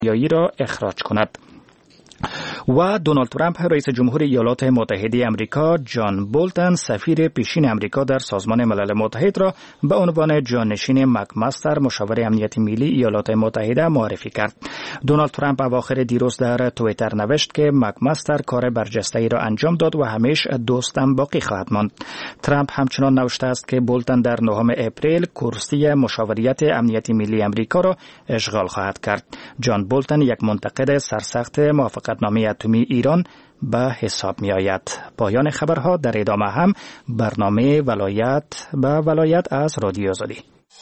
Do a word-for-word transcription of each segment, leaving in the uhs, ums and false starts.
دریایی را اخراج کند. و دونالد ترامپ رئیس جمهور ایالات متحده آمریکا جان بولتن سفیر پیشین آمریکا در سازمان ملل متحد را به عنوان جانشین مکمستر مشاور امنیت ملی ایالات متحده معرفی کرد. دونالد ترامپ اواخر دیروز در توییتر نوشت که مکمستر کار برجسته‌ای را انجام داد و همیشه دوستم باقی خواهد ماند. ترامپ همچنان نوشته است که بولتن در نهم اپریل کرسی مشاوریت امنیت ملی آمریکا را اشغال خواهد کرد. جان بولتن یک منتقد سرسخت موافقتنامه اتمی ایران به حساب می آید. پایان خبرها. در ادامه هم برنامه ولایت به ولایت از رادیو آزادی.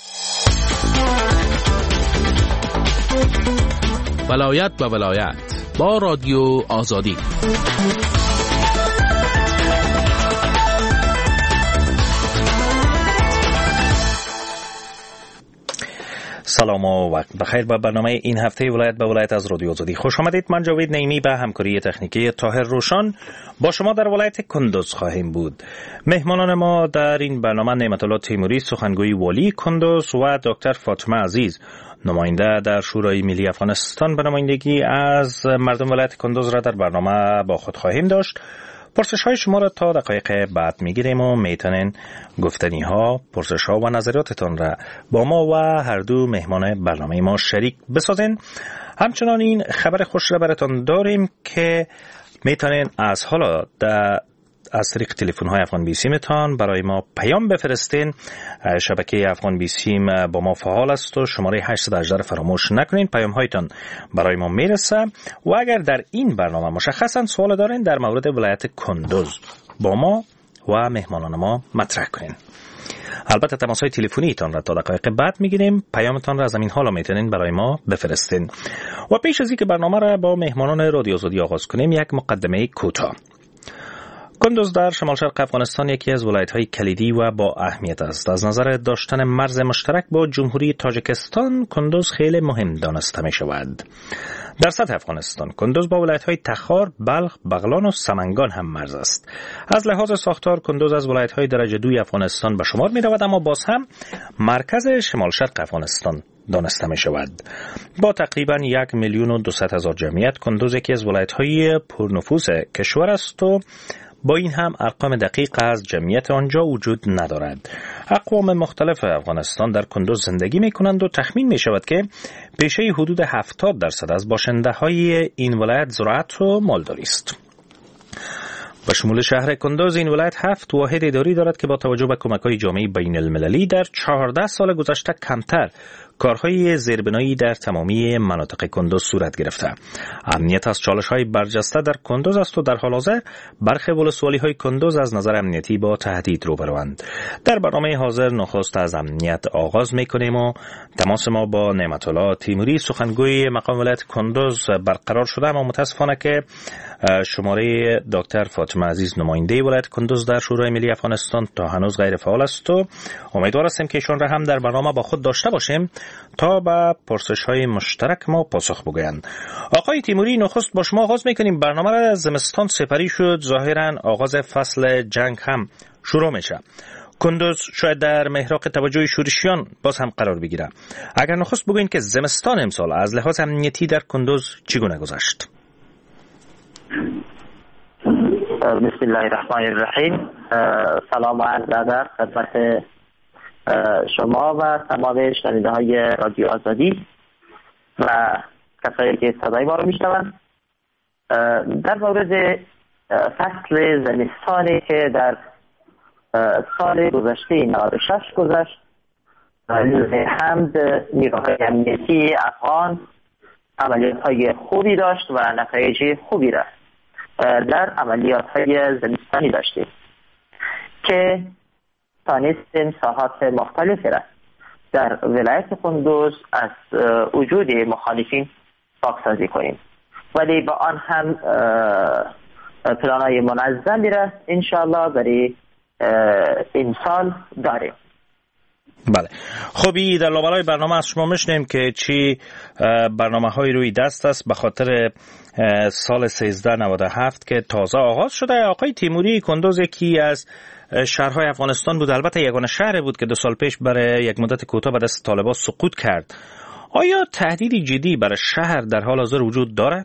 ولایت به ولایت با رادیو آزادی. سلام و وقت بخیر به برنامه این هفته ولایت به ولایت از رادیو آزادی. خوش آمدید. من جاوید نعیمی به همکاری تکنیکی طاهر روشن با شما در ولایت کندوز خواهیم بود. مهمانان ما در این برنامه نعمت الله تیموری سخنگوی والی کندوز و دکتر فاطمه عزیز نماینده در شورای ملی افغانستان به نمایندگی از مردم ولایت کندوز را در برنامه با خود خواهیم داشت. پرسش های شما را تا دقایق بعد میگیریم و میتونین گفتنی ها، پرسش ها و نظریاتتان را با ما و هر دو مهمان برنامه ما شریک بسازین. همچنان این خبر خوش را براتون داریم که میتونین از حالا در از طریق تلفن های افغان بیسیم تان برای ما پیام بفرستین. شبکه افغان بیسیم با ما فعال است و شماره هشت یک هشت فراموش نکنین. پیام هایتان برای ما میرسه و اگر در این برنامه مشخصا سوال دارین در مورد ولایت کندوز با ما و مهمانان ما مطرح کنین. البته تماس های تلفنی تان را تا دقایق بعد میگیریم. پیامتان را از همین حالا میتونین برای ما بفرستین. و پیش از اینکه برنامه را با مهمانان رادیو آزادی آغاز کنیم یک مقدمه کوتاه. کندوز در شمال شرق افغانستان یکی از ولایت‌های کلیدی و با اهمیت است. از نظر داشتن مرز مشترک با جمهوری تاجیکستان کندوز خیلی مهم دانسته می شود. در سطح افغانستان کندوز با ولایت‌های تخار، بلخ، بغلان و سمنگان هم مرز است. از لحاظ ساختار کندوز از ولایت‌های درجه دوی افغانستان به شمار می رود، اما باز هم مرکز شمال شرق افغانستان دانسته می شود. با تقریباً یک میلیون و دویست هزار جمعیت کندوز یکی از ولایت‌های پرنفوذ کشور است و با این هم ارقام دقیق از جمعیت آنجا وجود ندارد. اقوام مختلف افغانستان در کندوز زندگی می کنند و تخمین می شود که پیشه حدود هفتاد درصد از باشنده های این ولایت زراعت و مالداری است. با شمول شهر کندوز این ولایت هفت واحد اداری دارد که با توجه به کمک‌های جامعه بین المللی در چهارده سال گذشته کمتر کارهای زیربنایی در تمامی مناطق کندوز صورت گرفته. امنیت از چالش‌های برجسته در کندوز است و در حال حاضر برخی ولسوالی‌های کندوز از نظر امنیتی با تهدید روبروند. در برنامه حاضر نخست از امنیت آغاز می‌کنیم و تماس ما با نعمت الله تیموری سخنگوی مقام ولایت کندوز برقرار شده، اما متاسفانه که شماره دکتر فاطمه عزیز نماینده ولایت کندوز در شورای ملی افغانستان تا هنوز غیر فعال است و امیدوار هستیم که ایشان را هم در برنامه با خود داشته باشیم تا به پرسش‌های مشترک ما پاسخ بگویند. آقای تیموری، نخست با شما آغاز می‌کنیم. برنامه را زمستان سپری شد، ظاهراً آغاز فصل جنگ هم شروع میشه. کندوز شاید در محراق توجه شورشیان باز هم قرار بگیره. اگر نخست بگوین که زمستان امسال از لحاظ امنیتی در کندوز چگونه گذشت؟ بسم الله الرحمن الرحیم. سلام و عرض ادب خدمت شما و تمام شنونده های رادیو آزادی و کسایی که صدای ما رو میشنوند. در مورد فصل زمستانی که در سال گذشته نود و شش گذشت، حمد نیروهای امنیتی افغان عملیات های خوبی داشت و نتایج خوبی را در عملیات های زمستانی داشتیم که تانستیم ساحات مختلفی را در ولایت کندوز از وجود مخالفین پاکسازی کنیم، ولی با آن هم پلان‌های منظمی را انشاءالله برای این سال داریم. بله، خب در لابلای برنامه از شما میشنیم که چی برنامه های روی دست است به خاطر سال سیزده نود و هفت که تازه آغاز شده. آقای تیموری، کندوز یکی از شهرهای افغانستان بود، البته یگانه شهر بود که دو سال پیش برای یک مدت کوتاه به دست طالبان سقوط کرد. آیا تهدیدی جدی برای شهر در حال حاضر وجود دارد؟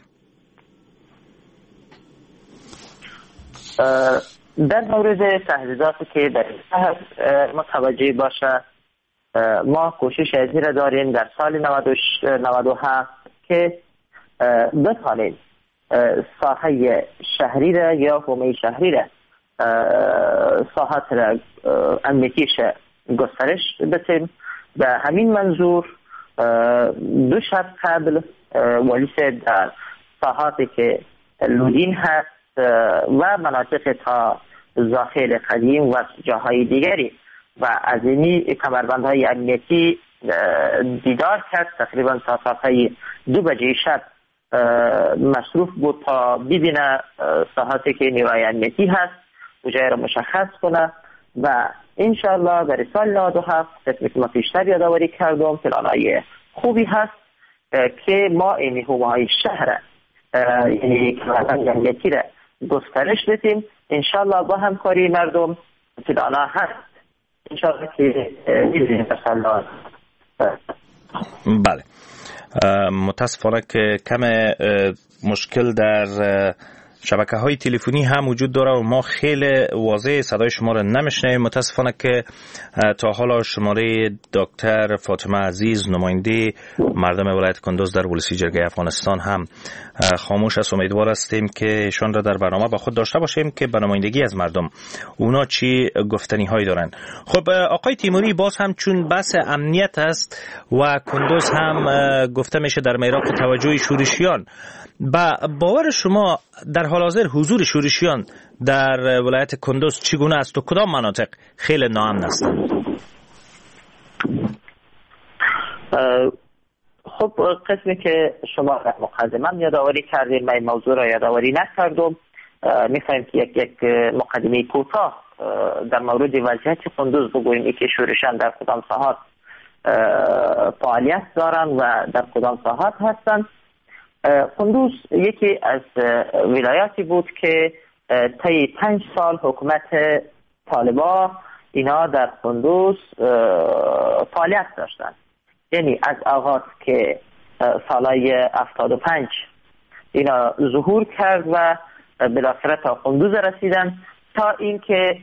در مورد تهدیداتی که در شهر متوجه باشه، ما کوشش ازی را داریم در سال نود و هفت که بتانیم ساحه شهری را یا حومه شهری را ساحت را امنیتیش گسترش بدیم. به همین منظور دو شب قبل ولیس در ساحاتی که لودین هست و مناطق تا زاخیل قدیم و جاهای دیگری و از اینی کمربندهای امنیتی دیدار کرد. تقریبا تا ساعت دو بجه شب مصروف بود تا ببینه ساحاتی که نیروی امنیتی هست و جای را مشخص کنه و انشاءالله در سال نود و هفت قسمی که ما پیشتر یادآوری کردم پلانهای خوبی هست که ما این حومه های شهر یعنی کمربند امنیتی را گسترش بدیم. انشاءالله با همکاری مردم پلانها هست انشاءالله که ببینیم در سال. بله، متاسفانه که کم مشکل در شبکه های تلفنی هم وجود داره و ما خیلی واضح صدای شما را نمیشنویم. متاسفانه که تا حالا شماره دکتر فاطمه عزیز نماینده مردم ولایت کندوز در ولسی جرگه افغانستان هم خاموش است. امیدوار هستیم که ایشان را در برنامه با خود داشته باشیم که به نمایندگی از مردم اونا چی گفتنی هایی دارن. خب آقای تیموری، باز هم چون بحث امنیت است و کندوز هم گفته میشه در میراق توجه شورشیان، با باور شما در حال حاضر حضور شورشیان در ولایت کندوز چگونه است و کدام مناطق خیلی ناامن هستند؟ خب قسمی که شما در مقدمه یادآوری کردین، من این موضوع را یادآوری نکردم. می‌خوایم که یک یک مقدمه کوتاه در مورد وضعیت کندوز بگوییم که شورشیان در کدام ساحات فعالیت دارن و در کدام ساحات هستند. کندوز یکی از ولایاتی بود که طی پنج سال حکومت طالبا اینا در کندوز فعالیت داشتند. یعنی از آغاز که سالهای هفتاد و پنج اینا ظهور کرد و بالاخره تا کندوز رسیدن تا اینکه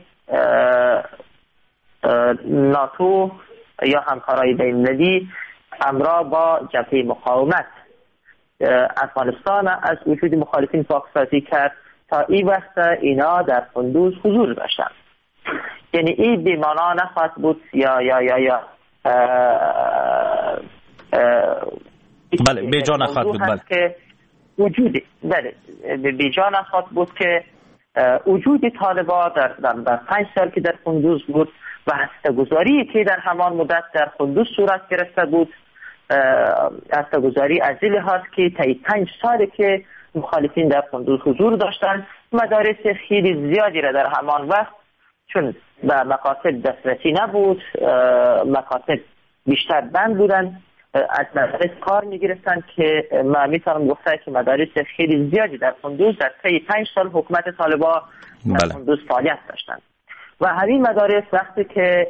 ناتو یا همکارای بین‌المللی همراه با جبهه مقاومت افغانستان از وجود مخالفین پاکسازی کرد تا این وقت اینا در کندوز حضور داشتن. یعنی این بیمانا نخواهد بود یا یا یا یا بله بیجا نخواهد بود بله که وجود بله بیجا نخواهد بود که وجود طالبا در در, در پنج سال که در کندوز بود و هسته‌گذاری که در همان مدت در کندوز صورت گرفته بود هسته‌گذاری از این لحاظ که طی پنج سالی که مخالفین در کندوز حضور داشتند مدارس خیلی زیادی را در همان وقت چون به مکاتب دسترسی نبود، مکاتب بیشتر بند بودن، از مدارس کار میگرفتن که من میتونم گفته که مدارس خیلی زیادی در کندوز در طی پنج سال حکومت طالبا در بله. کندوز فعالیت داشتن و همین مدارس وقتی که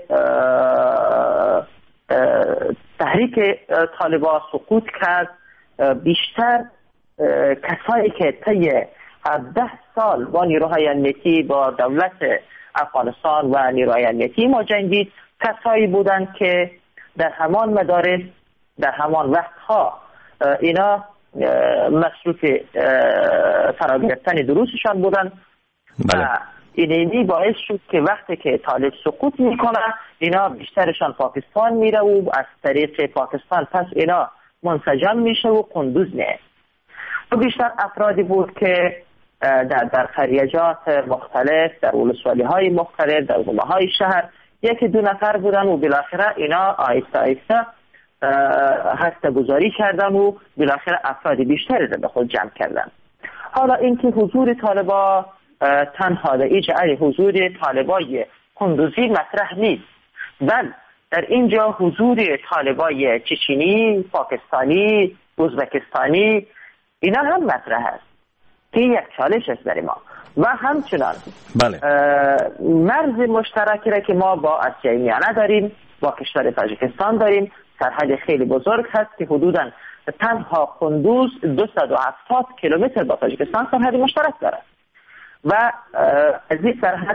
اه اه تحریک طالبا سقوط کرد بیشتر کسایی که طی هفده سال با نیروهای امنیتی با دولت افغانستان و نیروهای امنیتی ما جنگید کسایی بودند که در همان مدارس در همان وقتها اینا مصروف فراگرفتن دروسشان بودند بله. و اینی باعث شد که وقتی که طالب سقوط میکنه اینا بیشترشان پاکستان میره و از طریق پاکستان پس اینا منسجم میشه و کندوز میه و بیشتر افرادی بود که در در خریجات مختلف در ولسوالی های مختلف در حومه های شهر یکی دو نفر بودن و بالاخره اینا آیسته آیسته هسته گذاری کردن و بالاخره افراد بیشتری را به خود جمع کردن. حالا اینکه حضور طالبا تنها در ایجعل حضور طالبای کندوزی مطرح نیست، بل در اینجا حضور طالبای چچنی، پاکستانی، ازبکستانی اینا هم مطرح است که یک چالش است برای ما و همچنان بله. مرز مشترکی را که ما با آسیای میانه داریم، با کشور تاجیکستان داریم، سرحد خیلی بزرگ هست که حدوداً تنها قندوز دویست و هفتاد کیلومتر با تاجیکستان سرحد مشترک دارد و از این سرحد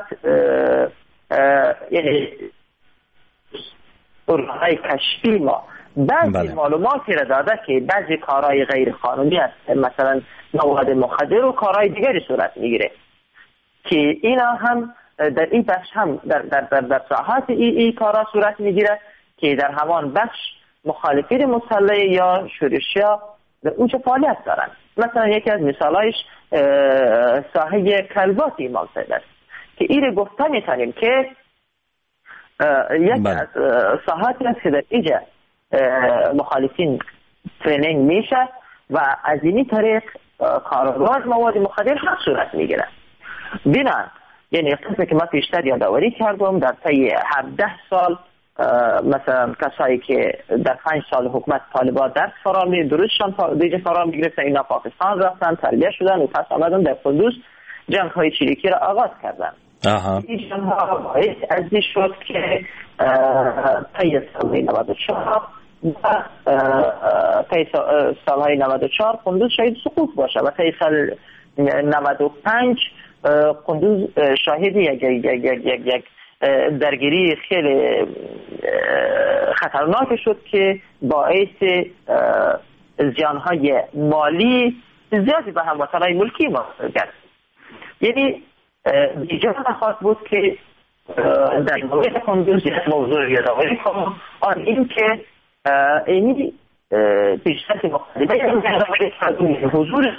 یعنی ارگان‌های کشفی ما بعضی بله. معلوماتی را داده که بعضی کارهای غیر قانونی است، مثلا مواد مخدر و کارهای دیگری صورت میگیره که اینا هم در این بخش هم در در در, در ساحات این ای کارها صورت میگیره که در همان بخش مخالفین مسلح یا شورشیا در اونجا فعالیت دارن. مثلا یکی از مثالایش ساحه کلبات امام سید است که این گفته میتونیم که یک بله. از ساحاتی است که در اینجا مخالفین ترینینگ میشه و از این طریق کاربرد مواد مخدر هم صورت میگیره. بنا یعنی قسمی که ما پیشتر یادآوری کردم در طی هفده سال مثلا کسایی که در پنج سال حکومت طالبان درس فرار می درستشان دیگه فرار میگرفتن، اینا پاکستان رفتن تربیت شدن و پس آمدن در قندوز جنگ های چریکی را آغاز کردن. آها. این جنگ ها باعث از این شد که طی سال نود و چهار و طی سالهای نود و چهار قندوز شاید سقوط باشه و طی سال نود و پنج قندوز شاهد یک یک یک یک یک درگیری خیلی خطرناک شد که باعث زیانهای مالی زیادی به هموطنهای ملکی ما کرد. یعنی دیجا نخواست بود که در مورد قندوز یک موضوع یادآوری کنم، آن این که اینی پیشرفت مختلفه یادآوری کردن حضور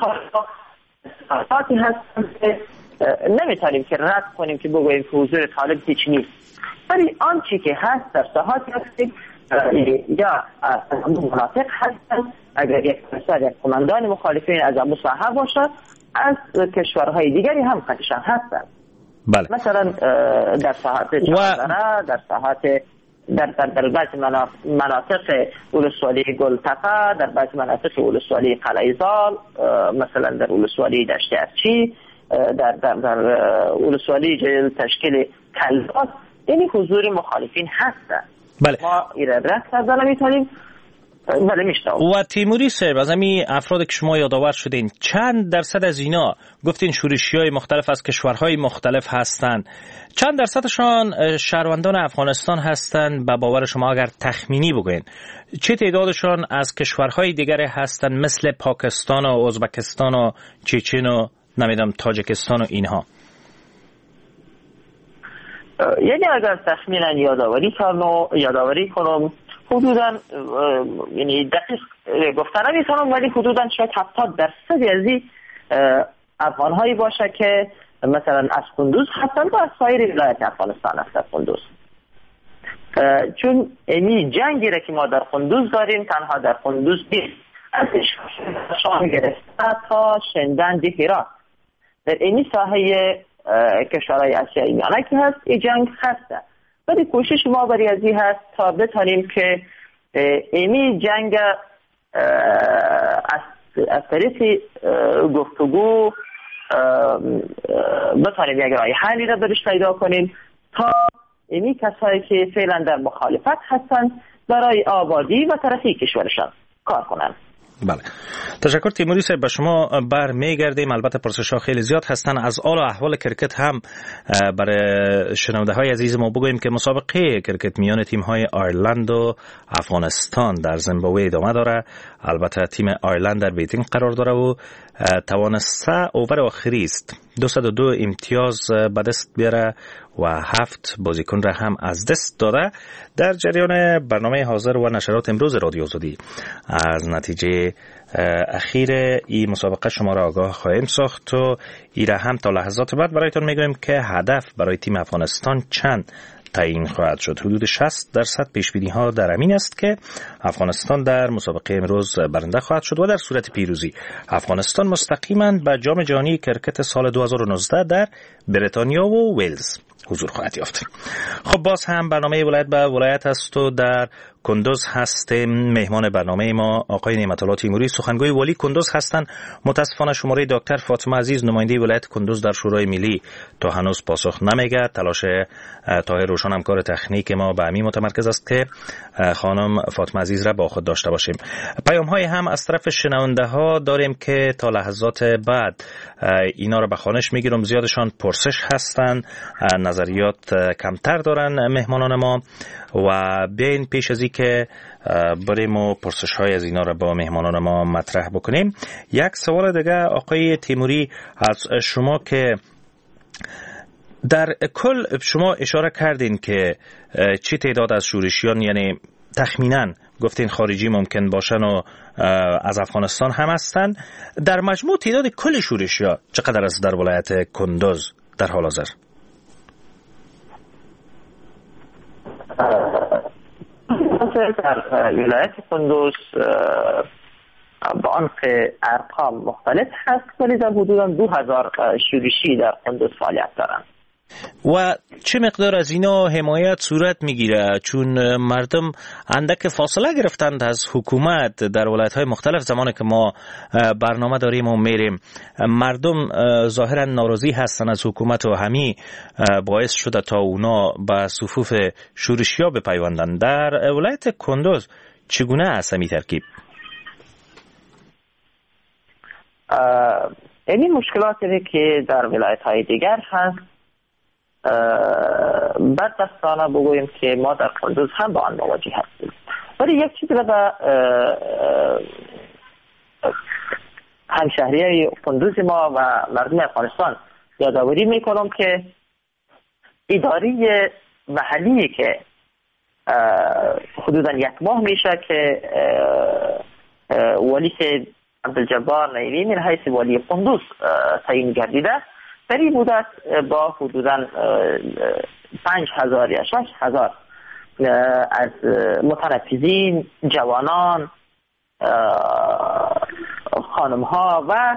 خاصی هستند که نمیتونیم که رد کنیم که بگوییم که حضور طالب هیچ نیست، ولی آنچه که هست در ساحاتی هست یا از همون مناطق هستند. اگر یک فرصت یک کماندان مخالفین از همون ساحه باشد، از کشورهای دیگری هم خدشان هستند. بله. مثلا در ساحات چهارزره، در ساحات در در در بعضی مناطق ولسوالی گلتپه، در بعضی مناطق ولسوالی قلعه‌زال، مثلا در ولسوالی دشت ارچی، در در در ولسوالی تشکیل کلبات، یعنی حضور مخالفین هستند. بله. ما ایره رد کردن نمیتونیم. بله میشتم. و تیموری صاحب، از همین افراد که شما یادآور شدین، چند درصد از اینا گفتین شورشیای مختلف از کشورهای مختلف هستند؟ چند درصدشان شهروندان افغانستان هستند؟ به باور شما اگر تخمینی بگوین چه تعدادشان از کشورهای دیگر هستند مثل پاکستان و ازبکستان و چچن و نمیدونم تاجیکستان و اینها؟ یعنی اگر تخمینا یادآوری کنم یادآوری کنم حدوداً یعنی دقیق گفتن نمیتونم، ولی حدوداً شاید هفتاد درصد از این افغان‌هایی باشه که مثلا از قندوز هستند و از سایر ولایت افغانستان هستند قندوز. چون این جنگی را که ما در قندوز داریم تنها در قندوز نیست، از شام گرفته تا شندن هرات در این ساحه کشورهای آسیایی میانه که هست این جنگ هسته، ولی کوشش ما برای ازی هست تا بتانیم که ایمی جنگ از طریق گفتگو بتانیم یک راه حلی را برش پیدا کنیم تا ایمی کسایی که فعلا در مخالفت هستند برای آبادی و ترقی کشورشان کار کنند. بله، تشکر تیموری صاحب. به شما بر میگردیم. البته پرسش‌ها خیلی زیاد هستن. از حال و احوال کرکت هم برای شنونده‌های عزیز ما بگویم که مسابقه کرکت میان تیم‌های آیرلند و افغانستان در زیمبابوه ادامه داره. البته تیم آیرلند در بیتینگ قرار داره و توانسته اوور آخری است دویست و دو امتیاز به دست بیاره و هفت بازیکن را هم از دست داده. در جریان برنامه حاضر و نشرات امروز رادیو آزادی از نتیجه اخیر این مسابقه شما را آگاه خواهیم ساخت و ایره هم تا لحظات بعد برایتون میگویم که هدف برای تیم افغانستان چند تعیین خواهد شد. حدود شصت درصد پیشبینی ها در امین است که افغانستان در مسابقه امروز برنده خواهد شد و در صورت پیروزی افغانستان مستقیما به جام جهانی کرکت سال دو هزار و نوزده در بریتانیا و ویلز حضور خواهد یافت. خب باز هم برنامه ولایت به ولایت است و در کندوز هستیم. مهمان برنامه ما آقای نعمت الله تیموری، سخنگوی والی کندوز هستند. متاسفانه شماره دکتر فاطمه عزیز نماینده ولایت کندوز در شورای ملی تا هنوز پاسخ نمیگه. تلاش طاهر روشن همکار تکنیک ما به همین متمرکز است که خانم فاطمه عزیز را با خود داشته باشیم. پیام های هم از طرف شنونده ها داریم که تا لحظات بعد اینا را به خوانش میگیرم. زیادشان پرسش هستند، نظریات کمتر دارن مهمانان ما و بیاین پیش از این که بریم و پرسش های از اینا را با مهمانان ما مطرح بکنیم. یک سوال دیگه آقای تیموری از شما که در کل شما اشاره کردین که چی تعداد از شورشیان، یعنی تخمیناً گفتین خارجی ممکن باشن و از افغانستان هم هستن، در مجموع تعداد کل شورشیان چقدر است در ولایت کندوز در حال حاضر؟ در ولایت کندوز با آنکه ارقام مختلف هست ولی در حدود دو هزار شورشی در کندوز فعالیت دارند. و چه مقدار از اینا حمایت صورت میگیره؟ چون مردم اندک فاصله گرفتند از حکومت در ولایت‌های مختلف. زمانی که ما برنامه داریم و میریم مردم ظاهرا ناراضی هستن از حکومت و همین باعث شده تا اونا به صفوف شورشیا بپیوندن. در ولایت کندوز چگونه است این ترکیب؟ این مشکلاتی که در ولایت‌های دیگر هست بدبختانه بگوییم که ما در کندوز هم با آن مواجه هستیم. ولی یک چیز را به همشهری کندوز ما و مردم افغانستان یادآوری میکنم که اداری محلی که حدودا یک ماه میشه که ولی سید عبدالجبار نایبی من حیث ولی کندوز تعیین گردیده، سری بوده با حدوداً پنج هزار یا شش هزار از متنفذین، جوانان، خانم ها و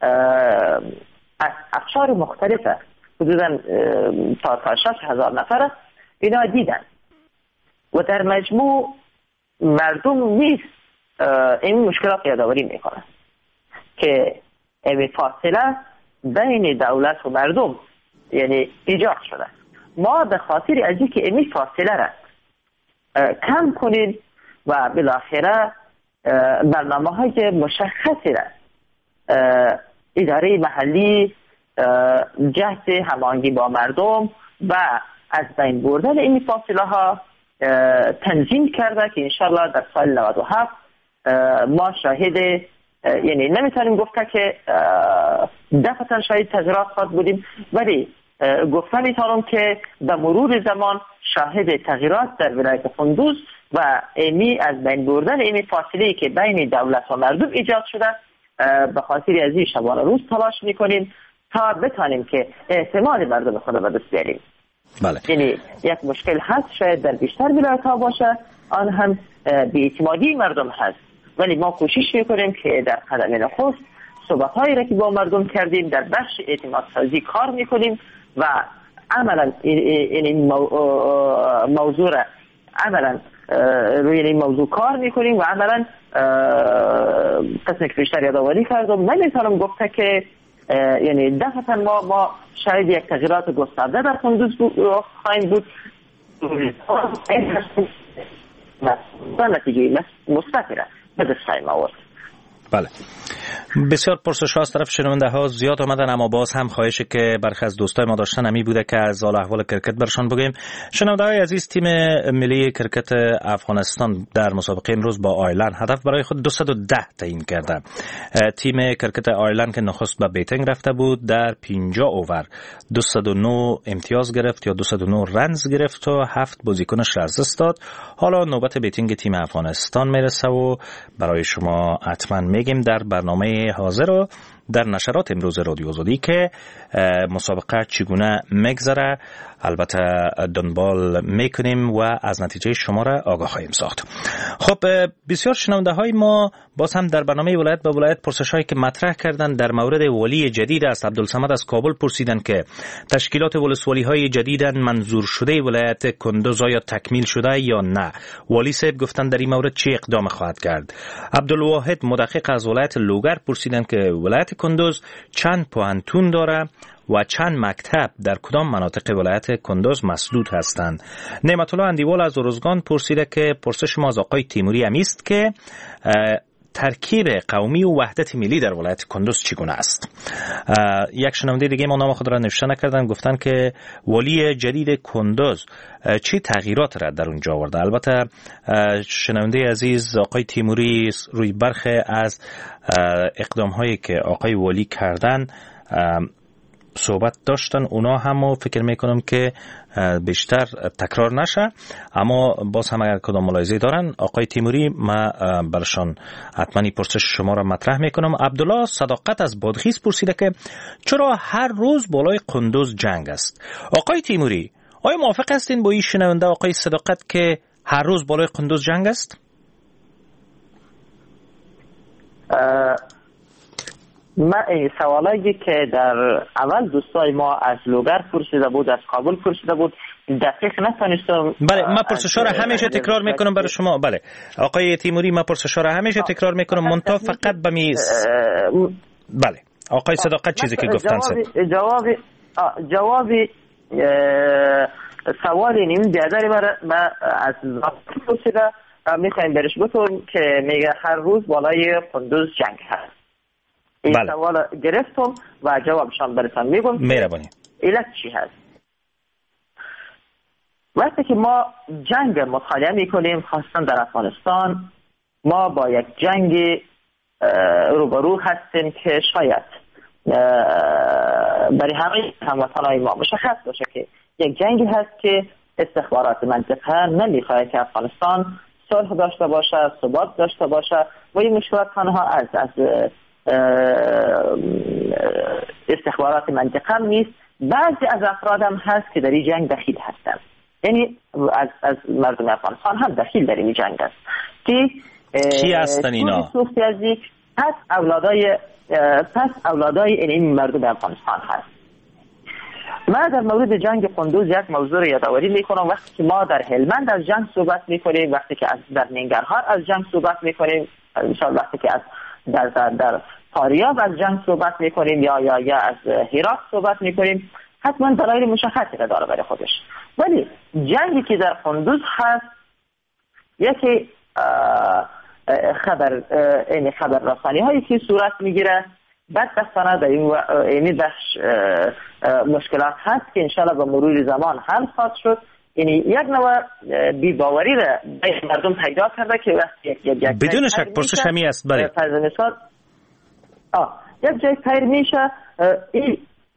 از اقشار مختلفه حدوداً تا تا شش هزار نفر اینا دیدن و در مجموع مردم نیست این مشکلات یادآوری میکنن که این فاصله بین دولت و مردم یعنی ایجاد شده. ما به خاطر از اینکه این فاصله را کم کنیم و بالاخره برنامه های مشخصی را اداره محلی جهت هماهنگی با مردم و از بین بردن این فاصله ها تنظیم کرده که انشالله در سال نود و هفت ما شاهد، یعنی نمیتونیم گفته که دفعتا شاید تغییرات خواهد بودیم، ولی گفته میتونم که به مرور زمان شاهد تغییرات در ولایت کندوز و ایمی از بین بردن ایمی فاصله که بین دولت و مردم ایجاد شده به خاطر از این شبانه روز تلاش میکنیم تا بتانیم که احتمال مردم خود به دست بیاریم. بله. یعنی یک مشکل هست شاید در بیشتر ولایت ها باشه، آن هم بی‌اعتمادی مردم هست، ولی ما کوشش میکنیم که در قدم نخست صحبت هایی را که با مردم کردیم در بخش اعتماد سازی کار میکنیم و عملا این موضوع را عملا روی این موضوع کار میکنیم و عملا قسمی که بیشتر یادآوری کردم نمیتونم گفته که یعنی دفعتا ما ما شاید یک تغییرات گسترده در کندوز خواهیم بود و نتیجه مثبتی را به دست خواهیم آورد. بله، بسیار پرسش ها از طرف شنونده ها زیاد آمدن، اما باز هم خواهشه که برخی از دوستای ما داشتن همی بوده که از حال احوال کرکت برشان بگیم. شنونده های عزیز، تیم ملی کرکت افغانستان در مسابقه امروز با آیرلند هدف برای خود دویست و ده تعیین کرده. تیم کرکت آیرلند که نخست به بیتینگ رفته بود در پنجاه اوور دویست و نه امتیاز گرفت یا دویست و نه رنز گرفت و هفت بازیکنش را از دست داد. حالا نوبت بیتینگ تیم افغانستان میرسه و برای شما حتما میگیم در برنامه حاضر و در نشرات امروز رادیو آزادی که مسابقه چگونه میگذره البته دنبال میکنیم و از نتیجه شما را آگاه خواهیم ساخت. خب بسیار شنونده های ما باز هم در برنامه ولایت به ولایت پرسش هایی که مطرح کردن در مورد ولی جدید است. عبدالصمد از کابل پرسیدن که تشکیلات ولسوالی های جدید منظور شده ولایت کندوز آیا تکمیل شده یا نه؟ والی صاحب گفتن در این مورد چه اقدام خواهد کرد؟ عبدالواحد مدقق از ولایت لوگر پرسیدن که ولایت کندوز چند پوهنتون داره و چند مکتب در کدام مناطق ولایت کندوز مسدود هستند. نعمت الله اندیوال از ارزگان پرسیده که پرسش ما از آقای تیموری هم است که ترکیب قومی و وحدت ملی در ولایت کندوز چگونه است؟ یک شنونده دیگه ما نام خود را نوشته نکردن، گفتن که ولی جدید کندوز چه تغییرات را در اونجا آورده؟ البته شنونده عزیز آقای تیموری روی برخی از اقدام هایی که آقای ولی کردن صحبت داشتن، اونا هم فکر میکنم که بیشتر تکرار نشه، اما باز هم اگر کدام ملاحظه دارن آقای تیموری ما برشان حتما پرسش شما را مطرح میکنم. عبدالله صداقت از بادغیس پرسیده که چرا هر روز بالای قندوز جنگ است؟ آقای تیموری آیا موافق هستین با این شنونده آقای صداقت که هر روز بالای قندوز جنگ است؟ من این سوالایی که در اول دوستای ما از لوگر پرسیده بود، از کابل پرسیده بود، دقیق نتونستم. بله من پرسش‌ها را همیشه تکرار میکنم برای شما. بله آقای تیموری من پرسش‌ها را همیشه تکرار میکنم منتها فقط به می بله آقای صداقت چیزی که گفتن جواب جواب جواب سوال نیم بیادری ما از پرسیده میخوایم برش گفتم که میگه هر روز بالای قندوز جنگ هست. این بله. سوال گرفتم و جوابشان برسان میگم مهربانی علت چی هست. وقتی که ما جنگ مطالعه میکنیم خاصا در افغانستان ما با یک جنگ روبرو هستیم که شاید برای همه هموطنهای ما مشخص باشه که یک جنگی هست که استخبارات منطقه نمیخواد که افغانستان صلح داشته باشه، ثبات داشته باشه و این مشکلات تنها از از استخبارات منطقه نیست، بعضی از افراد هم هست که در این جنگ دخیل هستند، یعنی از از مردم افغانستان هم دخیل در این جنگ است که کی هستن اینا؟ پس اولادای پس اولادای این مردم افغانستان هست. من در مورد جنگ قندوز یک موضوع رو یادآوری میکنم. وقتی که ما در هلمند از جنگ صحبت میکنیم، وقتی که از در ننگرهار از جنگ صحبت میکنیم، مثلا وقتی که از در در, در فاریاب از جنگ صحبت میکنیم یا یا یا از هرات صحبت میکنیم، حتما دلایل مشخصی را داره برای خودش. ولی جنگی که در قندوز هست یکی خبر این خبر رسانی هایی که صورت میگیره بدبختانه در این این بخش مشکلات هست که انشالله با مرور زمان حل خواهد شد. یعنی یک نوع بی‌باوری را بین مردم پیدا کرده که وقتی یک یک بدون شک پرسش همی است. بله فرض مثال آه یک جای پیر میشه این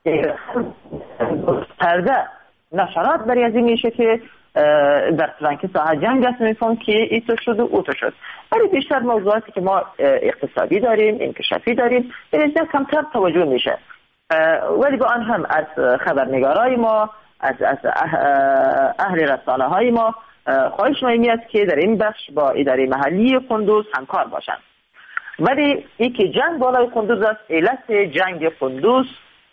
پرده نشرات برای از این میشه که در فلانک ساحه جنگ است میفهم که ای تو شد و او تو شد. ولی بیشتر موضوعاتی که ما اقتصادی داریم، انکشافی داریم، بیشتر کمتر توجه میشه. ولی با آن هم از خبرنگارای ما، از از اهل رسانه های ما خواهش ما است که در این بخش با اداره محلی قندوز همکار باشند. ولی این که جنگ بالای قندوز است، علت جنگ قندوز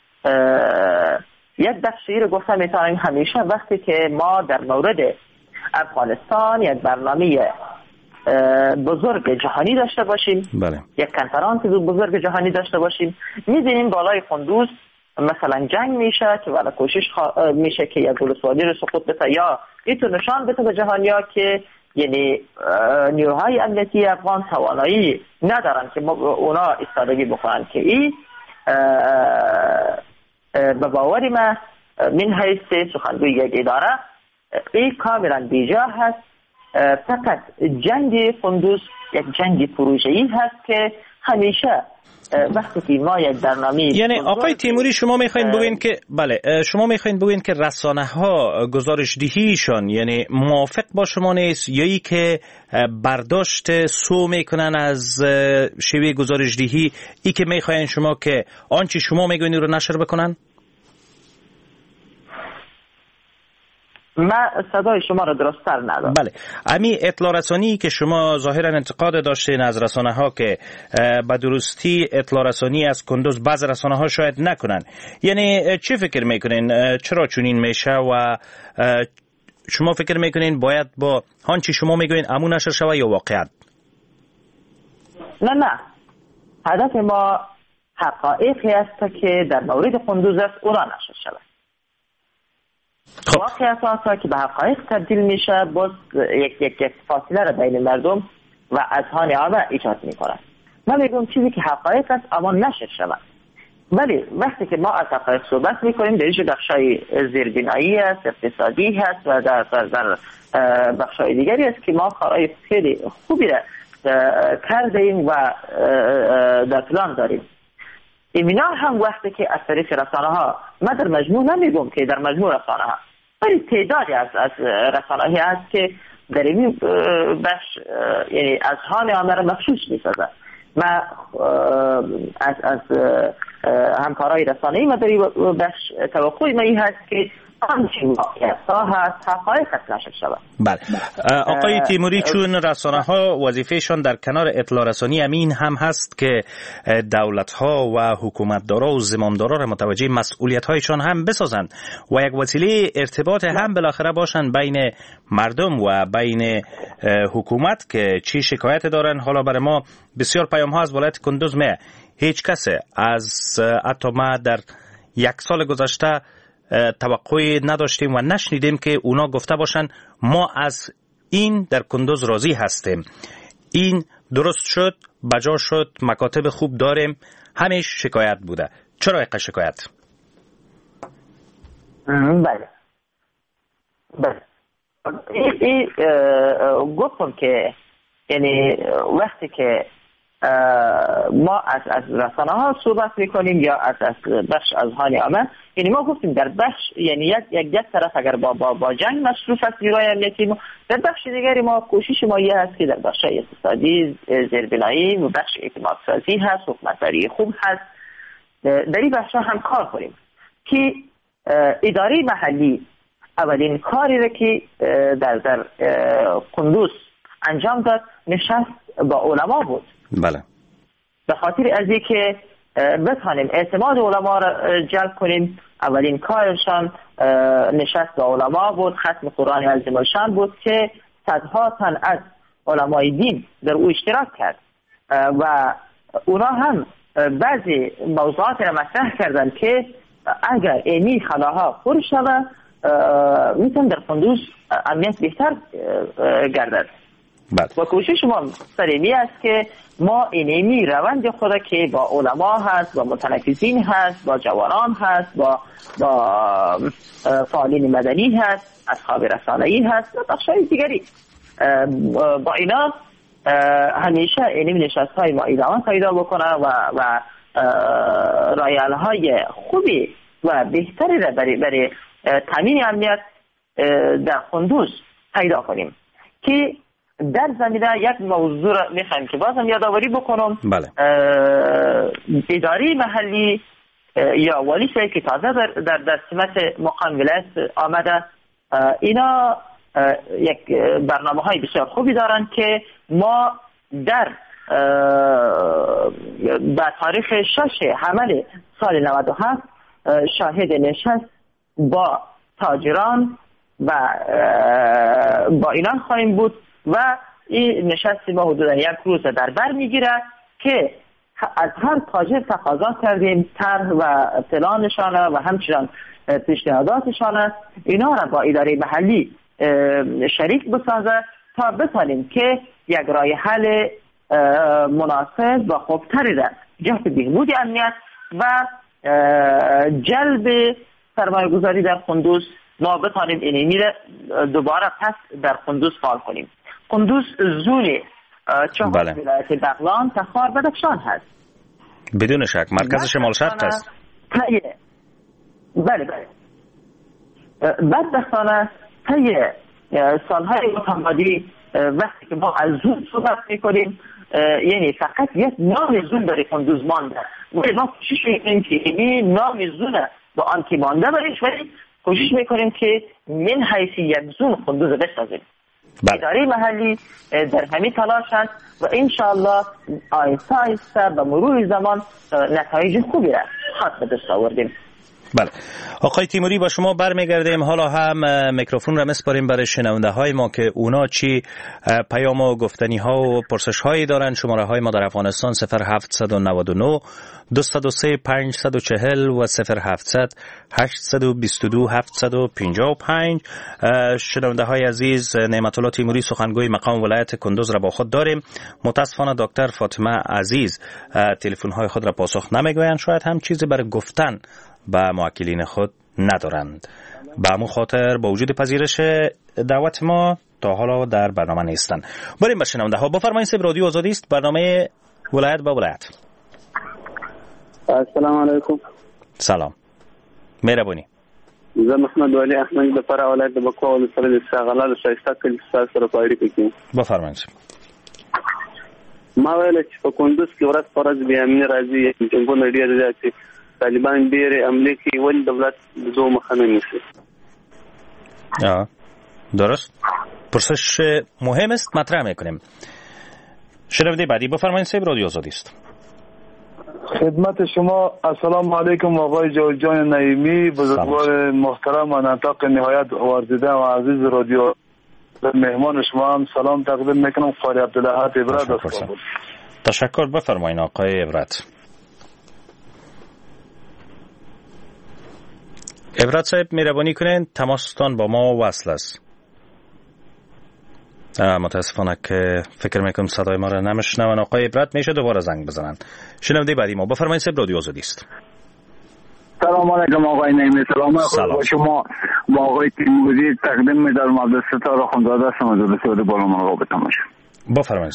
یک بخشی رو گفتم میتونیم همیشه وقتی که ما در مورد افغانستان یک برنامه بزرگ جهانی داشته باشیم، بله. یک کنفرانس بزرگ جهانی داشته باشیم، می‌بینیم بالای قندوز مثلا جنگ میشه که والا کوشش میشه که یک ولسوالی رو سقوط بده یا اینو نشان بده به جهانیا که یعنی نیروهای امنیتی افغان توانایی ندارن که اونا ایستادگی بکنن که این به باوری من من حیث سخنگوی یک اداره این کاملا بیجا هست. فقط جنگ قندوز یک جنگ پروژه‌ای هست که همیشه وقتی که ما یک برنامه، یعنی آقای تیموری شما میخواین بگوین که بله شما میخواین بگوین که رسانه ها گزارش دهیشان یعنی موافق با شما نیست، یا ای که برداشت سو میکنن از شیوه گزارش دهی، ای که میخواین شما که آنچه شما میگوین رو نشر بکنن؟ من صدای شما رو درست‌تر ندارم. بله، امی اطلاع رسانی که شما ظاهرا انتقاد داشتین از رسانه ها که به درستی اطلاع رسانی از کندوز بعض رسانه ها شاید نکنن، یعنی چی فکر میکنین چرا چنین میشه و شما فکر میکنین باید با آنچه شما میگوین امون نشر شود یا واقعیت؟ نه نه، هدف ما حقایقی است که در مورد کندوز است او را نشر شود. واقعیت است که به حقایق تبدیل میشه، باز یک یک یک فاصله را بین مردم و اذهان عامه ایجاد میکنه. من میگم چیزی که حقایق است اما نشر شود. ولی وقتی که ما از حقایق صحبت میکنیم در اینجا بخشای زیربنایی است، اقتصادی هست و در در بخشای دیگری است که ما کارهای خیلی خوبی را کردیم و در پلان داریم. اینا هم وقتی که از طریق رسانه ها، من در مجموع نمیگم که در مجموع رسانه ها، ولی تعدادی از از رسانه هایی هست که در این بخش یعنی از حال عامه را مخشوش میسازد. من از از همکارای رسانه‌ای ما در این بخش توقعی من این هست که آنچه واقعیت ها هست حقایق نشر شود. بله آقای تیموری، چون رسانه ها وظیفهشان در کنار اطلاع رسانی امین هم هست که دولت ها و حکومتدارا و زمامدارا را متوجه مسئولیت هایشان هم بسازند و یک وسیله ارتباط هم بالاخره باشند بین مردم و بین حکومت که چی شکایت دارن. حالا برای ما بسیار پیام ها از ولایت کندوز می هیچ کس از حتی ما در یک سال گذشته توقعی نداشتیم و نشنیدیم که اونا گفته باشن ما از این در کندوز راضی هستیم، این درست شد، بجا شد، مکاتب خوب داریم. همیش شکایت بوده. چرا یک شکایت؟ بله بله این گفتم که یعنی وقتی که ما از از رسانه ها صحبت میکنیم یا از از بخش از حال عامه، یعنی ما گفتیم در بخش یعنی یک یک یک طرف اگر با با, با جنگ مصروف است نیروی امنیتی، ما در بخش دیگری ما کوشش ما یه هست که در بخش اقتصادی زیربنایی و بخش اعتماد سازی هست، حکومتداری خوب هست، در این بخش هم کار کنیم که اداره محلی اولین کاری را که در در کندوز انجام داد نشست با علما بود. بله. به خاطر از اینکه بتوانیم اعتماد علما را جلب کنیم، اولین کارشان نشست با علما بود، ختم قرآن عظیم الشان بود که صدها تن از علمای دین در او اشتراک کرد و اونا هم بعضی موضوعات را مطرح کردن که اگر اینی خلاها پر شود میتون در کندوز امنیت بهتر گردد. و کوشش ما سریمی است که ما اینمی روند خود که با علما هست، با متنفذین هست، با جوانان هست، با با فعالین مدنی هست، اصحاب رسانه‌ای هست و بخشای دیگری، با اینا همیشه اینمی نشست های ما ادامه پیدا بکنه و و رایال های خوبی و بهتری را برای برای تامین امنیت در کندوز پیدا کنیم. که در زمینه یک موضوع را میخوایم که بازم یادآوری بکنم. بله. اداره محلی یا والی شهر که تازه در در, در سمت مقام ولایت آمده، اینا یک برنامه های بسیار خوبی دارن که ما در به تاریخ شش حمل سال نود و هفت شاهد نشست با تاجران و با اینا خواهیم بود و این نشست ما حدودا یک روز در بر میگیره که از هر تاجر تقاضا کردیم طرح و پلانشان و همچنان پیشنهاداتشان اینا را با اداره محلی شریک بسازه تا بتانیم که یک راه حل مناسب و خوبتری را جهت بهبود امنیت و جلب سرمایه گذاری در کندوز ما بتانیم اینمی را دوباره پس در کندوز فعال کنیم. کندوز زون چهار ولایت بغلان، تخار، بدخشان هست. بدون شک مرکز شمال شرق است. بله بله. بدبختانه طی سالهای متمادی وقتی که ما از زون صحبت میکنیم یعنی فقط یک نام زون برای کندوز مانده، ولی ما کوشش میکنیم که این نام زون با آن که مانده بریش، ولی کوشش میکنیم که من حیثی یک زون کندوز بسازیم. بله. اداره محلی در همین تلاشند و انشاءالله آیسته آیسته به مرور زمان نتایج خوبی را خواهد به دست آوردیم. بله آقای تیموری با شما برمیگردیم. حالا هم میکروفون را مسپاریم برای شنونده های ما که اونا چی پیام و گفتنی ها و پرسش هایی دارن. شماره های ما در افغانستان صفر هفت نه نه دو صفر سه پنج چهار صفر و صفر هفتصد هشتصد و بیست و دو هفتصد و پنجاه و پنج. شنونده های عزیز، نعمت الله تیموری سخنگوی مقام ولایت کندوز را با خود داریم. متاسفانه دکتر فاطمه عزیز تلفن های خود را پاسخ نمیگویند، شاید هم چیزی برای گفتن با موکلین خود ندارند. به همون خاطر با وجود پذیرش دعوت ما تا حالا در برنامه نیستند. بریم به شنونده ها. بفرمایید. سب رادیو آزادی است، برنامه ولایت با ولایت. السلام علیکم. سلام. مهربانی. زه محمد ولی احمد د فرا ولایت د بکوا ولسوالۍ د استغلال شایسته کلی سره په اړیکه کې. بفرمایئ. ما ویل چې په کندوز کې ورځ پر ورځ بې امني راځي، جنګونه ډېر زیات دي، طالبان ډېرې حملې کوي، ولې دولت د دغو مخه نه نیسي؟ درست. پرسش مهم است، مطرح میکنیم. شنونده بعدی بفرمایید. سب رادیو آزادی است. خدمت شما. السلام علیکم آقای جوجان نعیمی، بزرگوار محترم و نطاق نهایت ورزیده و عزیز رادیو. مهمان شما هم سلام تقدیم میکنم. قاری عبدالله عبرت است. تشکر. بفرمایید آقای عبرت. عبرت صاحب مهربانی کنین، تماستان با ما وصل است. متاسفانه که فکر میکنم صدای ما را نمیشنون. آقای عبرت میشه دوباره زنگ بزنن. شنونده بعدی ما بفرمایید. سب رادیو آزادی است. سلام علیکم آقای نعیمی. سلام خود شما با آقای تیموری تقدیم می‌دارم. عبدالستار اخوندزاده هستم از ولسوالی بالامرغاب تماشا. بفرمایید.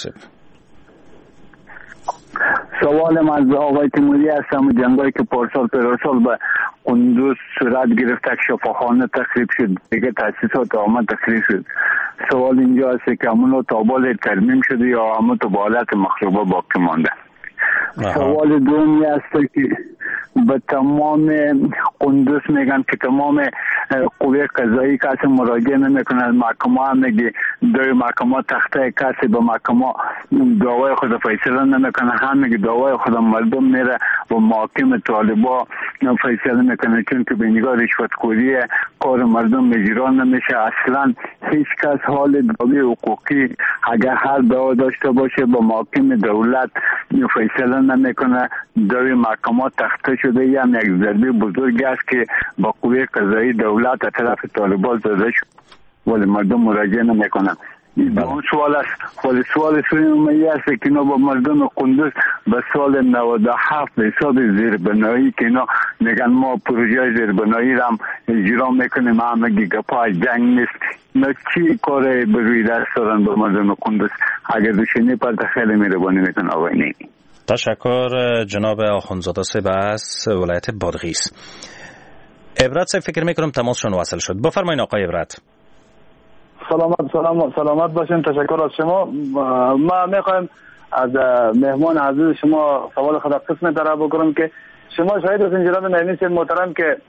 سوال من از آقای تیموری هستم. جنگایی که پارسال پارسال به کندوز صورت گرفت، شفاخانه تخریب شد، دیگه تاسیسات آمد تخریب شد. سوال اینجا است که همون تابال ترمیم شده یا همون تو بالات مخروبه باقی مانده. سوال دومی است که به تمام کندوز میگن که تمام قوه قضایی کسی مراجعه نمیکنه، محکمه هم میگه دوی محکمه تخته کسی به محکمه دعوای خود فیصله نمیکنه، هم میگه دعوای خود مردم میره و محاکم طالبا فیصله میکنه، چون که به نگاه رشوتخوری کار مردم اجرا نمیشه. اصلا هیچ کس حال دعوی حقوقی اگر هر دعوا داشته باشه با محاکم دولت فیصله نمیکنه. دوی محکمه تخته شده، هم یک ضربه بزرگ است که با قوه قضایی دولت از طرف طالبان زده شد ولی مردم مراجعه نمیکنن. اون سوال است. ولی سوال سومی است که اینا با مردم کندوز به سال نود و هفت به حساب زیربنایی که اینا میگن ما پروژه زیربنایی را هم اجرا میکنیم، همه گپای جنگ نیست. اینا چی کار به روی دست دارن با مردم کندوز؟ اگر دوشینی پر خیلی مهربانی میکنه آقای نعیمی. تشکر. جناب آخوندزاده صاحب از ولایت بادغیس. عبرت صاحب فکر میکنم تماسشون وصل شد. بفرمایید آقای عبرت. سلامت سلامت سلامت باشین. تشکر از شما. ما میخوایم از مهمان عزیز شما سوال خود قسم طرح بکنم که شما شاهد هستین جناب نعیمی صاحب محترم که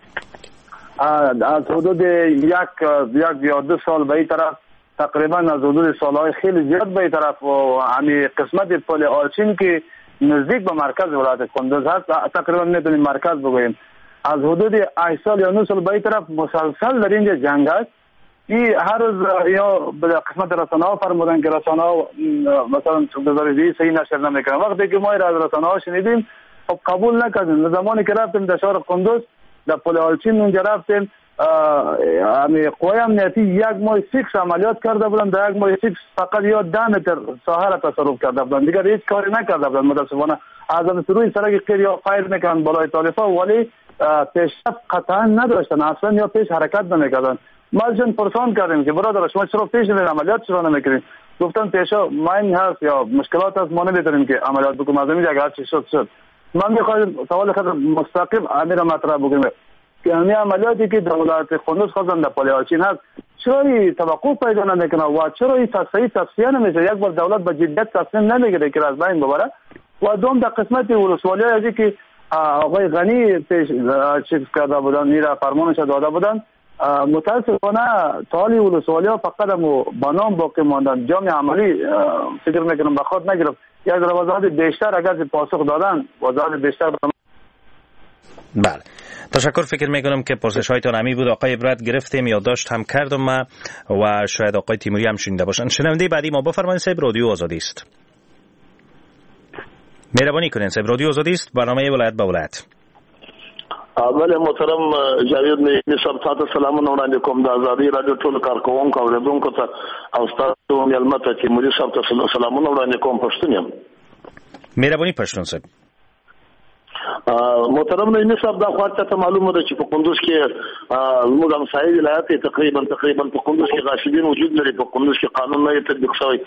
از حدود یک یک یا دو سال به این طرف تقریبا از حدود سالهای خیلی زیاد به این طرف و همین قسمت پل آرچین که نزدیک به مرکز ولایت کندوز هست، تقریبا میتونیم مرکز بگوییم، از حدود هشت سال یا نه سال به این طرف مسلسل در اینجا جنگ است. این هر روز یا به قسمت رسانه ها فرمودن که رسانه ها مثلا گزارشی صحیح نشر نمیکنن. وقتی که ما از رسانه ها شنیدیم خب قبول نکردیم. زمانی که رفتیم در شهر کندوز در پل آلچین اونجا رفتیم، همین قوای امنیتی یک ماه سیکس عملیات کرده بودن، در یک ماه سیکس فقط یا ده متر ساحه را تصرف کرده بودن، دیگر هیچ کاری نکرده بودن. متاسفانه از روی سرک قیر یا فایر میکنن بالای طالبا ولی پیشرفت قطعا نداشتن اصلا یا پیش حرکت نمیکردن. ما ازشون پرسان کردیم که برادر شما چرا پیش نمیرین عملیات چرا نمیکنین؟ گفتن پیشا ماین هست یا مشکلات هست ما نمیتونیم که عملیات بکنیم، از همین جگه هر چی شد شد. من میخوایم سوال خود مستقیم امیر مطرح بگیم که همین عملیاتی که دولت قندوز خواستن در پالیاچین هست چرا این توقف پیدا نمیکنه و چرا این تصحیح تصفیه نمیشه؟ یک بار دولت به جدیت تصمیم نمیگیره که از بین ببره. و دوم در قسمت ولسوالی ازی که آقای غنی پیش چیز کرده بودن، میره فرمانش داده بودن، متاسفانه تالی ولسوالی ها فقط هم بنام باقی ماندن، جامعه عملی فکر میکنم به خود نگرفت. یک در وضاحت بیشتر اگر پاسخ دادن وضاحت بیشتر بدن. بله تشکر. فکر میکنم که پرسش هایتان همی بود. آقای عبرت گرفتیم، یادداشت هم کردم ما و شاید آقای تیموری هم شنیده باشن. شنونده بعدی ما بفرمایید. صاحب رادیو آزادی است. مهربانی کنین صاحب، رادیو آزادی است، برنامه ولایت به ولایت. اول محترم جاوید نیمی صاحب تاسو سلامونه وړاندې کوم د ازادي رادیو ټول کارکونکو اوریدونکو ته او تاسو مېلمه ته تیموري صاحب ته سلامونه وړاندې کوم. پښتون یم. مهرباني پښتون صاحب. محترم نیمی صاحب دا خواته ته معلومه ده چې په قندوز کې موږ هم سایه ولایت تقریبا تقریبا په قندوز کې غاشدین وجود لري، په قندوز کې قانون نه تطبیق شوی،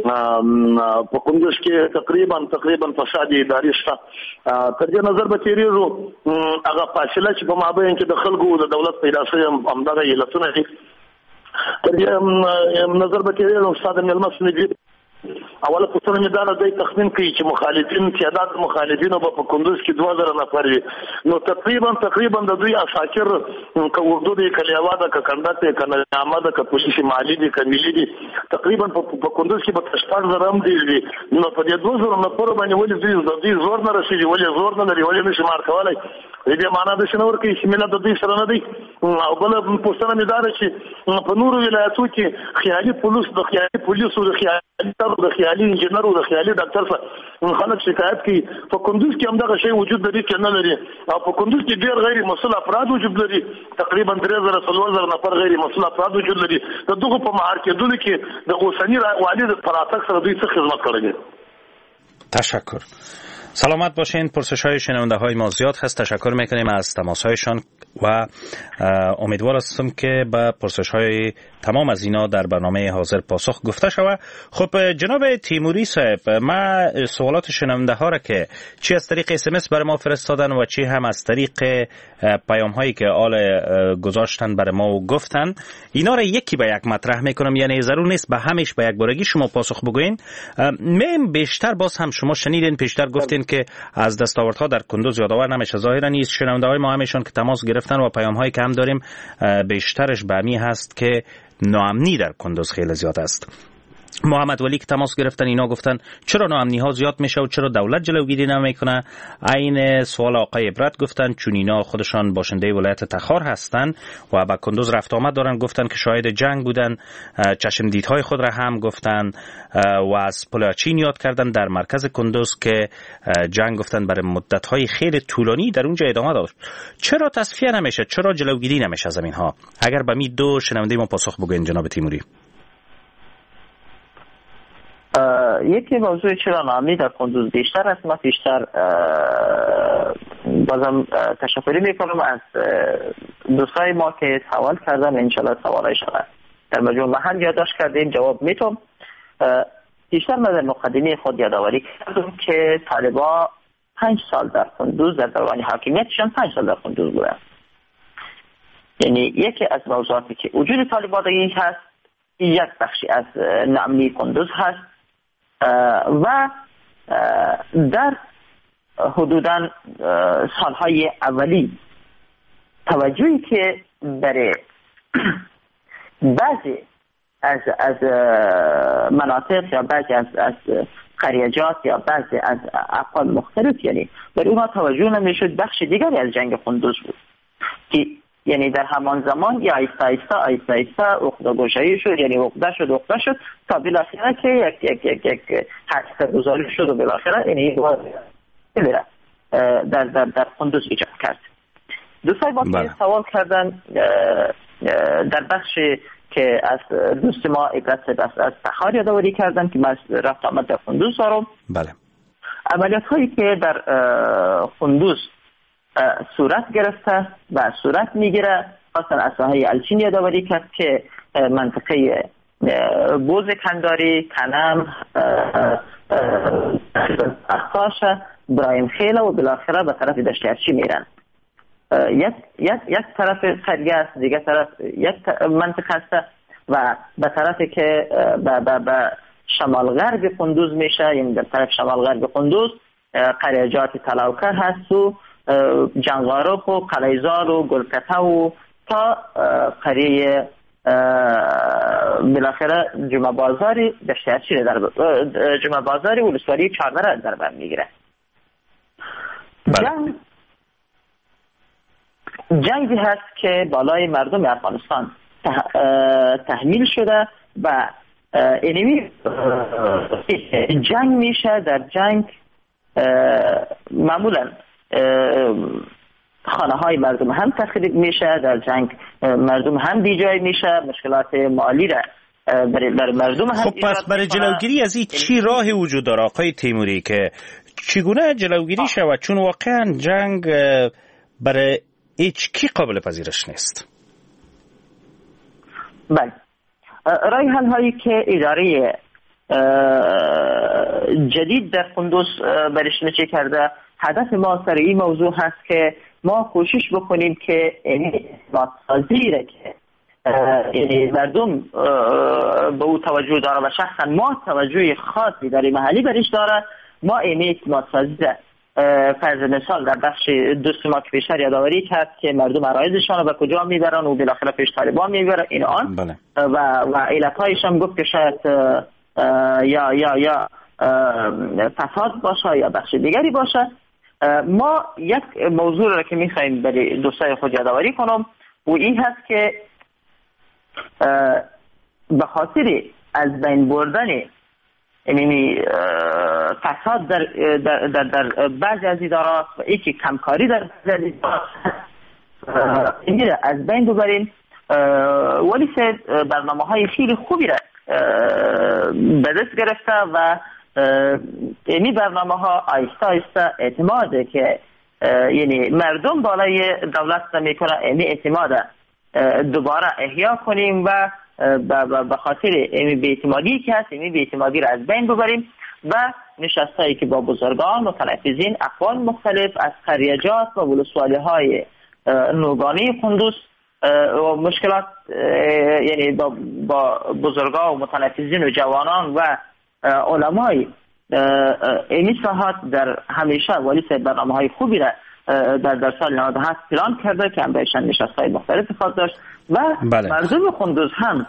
په قندوز کې تقریبا تقریبا فساد اداري شته. تر دې نظر به تیریږو هغه فاصله چې په مابین کې د خلکو د دولت پیدا شوی همدغه علتونه دي. تر دې نظر به تیریږو استاد مېلمه سنګي اوله پوښتنه مې دا ده دوی تخمین کوي چې مخالفین تعداد مخالفینو به په کندوز کې دوه زره نفر وي، نو تقریبا تقریبا د دوی اساکر که اردو دی که لیوا ده که کنډک دی که نظامه ده که پولیس مالی دی که ملي دي تقریبا په کندوز کې به شپږ زره هم دي. نو په دې دوه زره نفرو باندې ولې دوی دوی زور نه رسېږي، ولې زور نه لري، ولې نشي مار کولی؟ دې معنا د شنو ورکوي چې ملت د دوی سره نه دی. او بله پوښتنه مې دا ده چې په نورو ولایتو کې خیالي پولیس د خیالي پولیسو د خیالي د خیالي انجینر او د خیالي ډاکټر څخه خلک شکایت کوي. په کندوز کې هم دغه شی وجود لري چې نه لري، او په کندوز کې ډېر غیر مسؤل افراد وجود لري، تقریبا درې زره څلور زره نفر غیر مسؤل افراد وجود لري. د دغو په مهار کېدلو کې د اوسني والي د پراتک سره دوی څه خدمت کړی دی. تشکر. سلامت باشین. پرسش های شنونده های ما زیاد هست. تشکر میکنیم از تماس هایشان و امیدوار هستم که به پرسش های تمام از اینا در برنامه حاضر پاسخ گفته شود. خب جناب تیموری صاحب، ما سوالات شنونده ها را که چی از طریق اس ام اس برای ما فرستادن و چی هم از طریق پیام هایی که آل گذاشتن برای ما و گفتن، اینا را یکی به یک مطرح میکنم، یعنی ضرور نیست به همش به یک بارگی شما پاسخ بگوین. میم بیشتر باز هم شما شنیدین پیشتر گفتین که از دستاوردها در کندوز یادآور نمیشه. ظاهرا نیست شنونده های ما همیشون که تماس گرفتن و پیام هایی که هم داریم بیشترش به می هست که ناامنی در کندوز خیلی زیاد است. محمد ولی که تماس گرفتن اینا گفتن چرا ناامنی ها زیاد میشه و چرا دولت جلوگیری نمیکنه. عین سوال آقای عبرت گفتن چون اینا خودشان باشنده ولایت تخار هستن و با کندوز رفت آمد دارن، گفتن که شاهد جنگ بودن، چشمدیدهای خود را هم گفتن و از پالیاچین یاد کردن در مرکز کندوز که جنگ گفتن برای مدت‌های خیلی طولانی در اونجا ادامه داشت. چرا تصفیه نمیشه؟ چرا جلوگیری نمیشه از این ها؟ اگر به می دو شنونده ما پاسخ بگوین جناب تیموری. یکی موضوع چرا ناامنی در کندوز بیشتر است، ما بیشتر بازم تشکری میکنم از دوستای ما که سوال کردن. انشالله سوالایشان در مجموع محل یادداشت کردیم، جواب میتونم. بیشتر من در مقدمه خود یادآوری کردم که طالبا پنج سال در کندوز در دوران حاکمیتشان پنج سال در کندوز بودن. یعنی یکی از موضوعاتی که وجود طالبا دیگه هست، یک بخشی از ناامنی کندوز هست و در حدوداً سالهای اولی توجهی که برای بعضی از از مناطق یا بعضی از از قریجات یا بعضی از اقوام مختلف، یعنی برای اونها توجه نمیشد. بخش دیگری از جنگ کندوز بود که یعنی در همان زمان یا ایستا ایستا ایستا ایستا عقده گشایی شد، یعنی عقده شد عقده شد تا بالاخره که یک یک یک یک حادثه گذاری شد و بالاخره یعنی در در در در کندوز ایجاد کرد. دوستای با که سوال کردن در بخش که از دوست ما عبرت دست از تخار یادآوری کردن که من رفت آمد در کندوز دارم. بله. عملیات هایی که در کندوز صورت گرفته و صورت میگیره، خاصا از ساحه الچین یادآوری کرد که منطقه بوز کنداری، کنم، اخطاشه برایم خیل و بالاخره به طرف دشت ارچی میرن. یک یک یک طرف قریه است، دیگه طرف یک منطقه است و به طرفی که به به شمال غرب قندوز میشه، یعنی در طرف شمال غرب قندوز قریجات تلاوکر هست و جنگارخ و قلیزار و گلکته و تا قریه بالاخره جمعه بازاری دشت ارچی در جمعه بازاری ولسوالی چهارده در بر میگیره. جنگ جنگی هست که بالای مردم افغانستان تحمیل شده و اینمی جنگ میشه. در جنگ معمولا خانه های مردم هم تخریب میشه، در جنگ مردم هم بیجای میشه، مشکلات مالی را بر مردم هم. خب پس برای جلوگیری از این چی راهی وجود داره آقای تیموری که چگونه جلوگیری شود؟ چون واقعا جنگ برای هیچ کی قابل پذیرش نیست. بله، رای حل هایی که اداره جدید در قندوز برش نچه کرده، هدف ما سر این موضوع هست که ما کوشش بکنیم که این سازی را که مردم به او توجه داره و شخصا ما توجه خاصی در محلی برش داره، ما این اعتماد سازی را فرض مثال در بخش دوست ما که پیشتر یادآوری کرد که مردم عرایزشان رو به کجا میبرن و بالاخره پیش طالبان میبرن این آن بله. و و علتهایش هم گفت که شاید یا یا یا فساد باشه یا بخش دیگری باشه. ما یک موضوع را که میخوایم برای دوستای خود یادآوری کنم و این هست که به خاطر از بین بردن یعنی فساد در در در, در بعضی از ادارات و یکی کمکاری در بعضی از ادارات این از بین ببریم. ولی سید برنامه های خیلی خوبی را به دست گرفته و این برنامه ها آیسته آیسته اعتماده که یعنی مردم بالای دولت میکنه، این اعتماد دوباره احیا کنیم و به خاطر این بی‌اعتمادی که هست این بی‌اعتمادی را از بین ببریم و نشستایی که با بزرگان متنفذین اقوام مختلف از قریجات و ولسوالی های نوگانی قندوز و مشکلات یعنی با, با بزرگان و متنفذین و جوانان و علمای این ساحات در همیشه ولی سه برنامه های خوبی را در در سال نود و هفت پلان کرده که هم بهشن نشستهای مختلف خواهد داشت و بله. مردم قندوز هم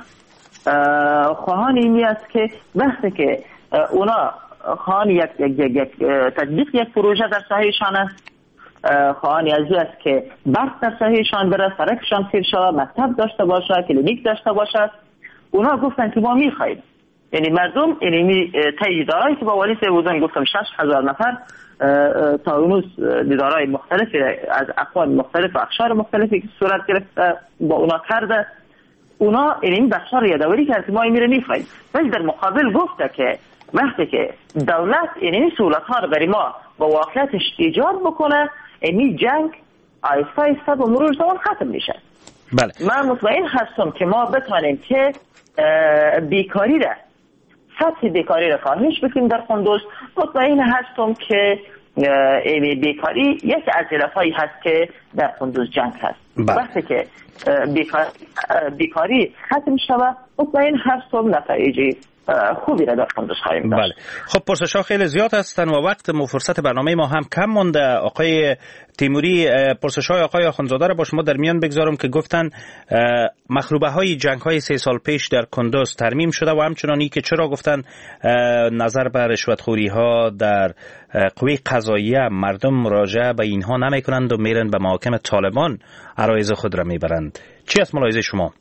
خواهان اینی است که وقتی که اونا خواهان یک, یک, یک, یک تطبیق یک پروژه در ساحهشان است، خواهانی از است که برق در ساحهشان بره، سرکشان سیر شود، مکتب داشته باشه، کلینیک داشته باشه، اونا گفتن که ما میخوایم. یعنی مردم اینی تاییدارایی که با ولی سه بودن گفتم شش هزار نفر تا اونوز دیدارهای مختلفی از اقوام مختلف و اقشار مختلفی که صورت گرفته با اونا کرده، اونا این بخشار یادآوری کرد که ما این میره میخوایم. ولی در مقابل گفته که وقتی که دولت این سهولت ها رو برای ما با واقعیتش ایجاد بکنه این جنگ آیسته آیسته با مرور زمان ختم میشه. بله. من مطمئن هستم که ما بتوانیم که بیکاری را سطح بیکاری را کاهش بکنیم در قندوز. مطمئن هستم که این بیکاری یکی از علتهایی هست که در قندوز جنگ هست. بله. وقتی که بیکاری, بیکاری ختم شود مطمئن هستم نتایجی خوبی را در قندوز خواهیم داشت. بله. خب پرسش‌ها خیلی زیاد هستن و وقت و فرصت برنامه ما هم کم مونده. آقای تیموری، پرسش‌های آقای آخوندزاده را با شما در میان بگذارم که گفتن مخروبه‌های جنگ‌های سه سال پیش در قندوز ترمیم شده و همچنانی که چرا گفتن نظر به رشوتخوری‌ها در قوه قضاییه مردم مراجعه به اینها نمی‌کنند و میرن به محاکم طالبان عرایض خود را میبرند. چی است ملاحظه شما؟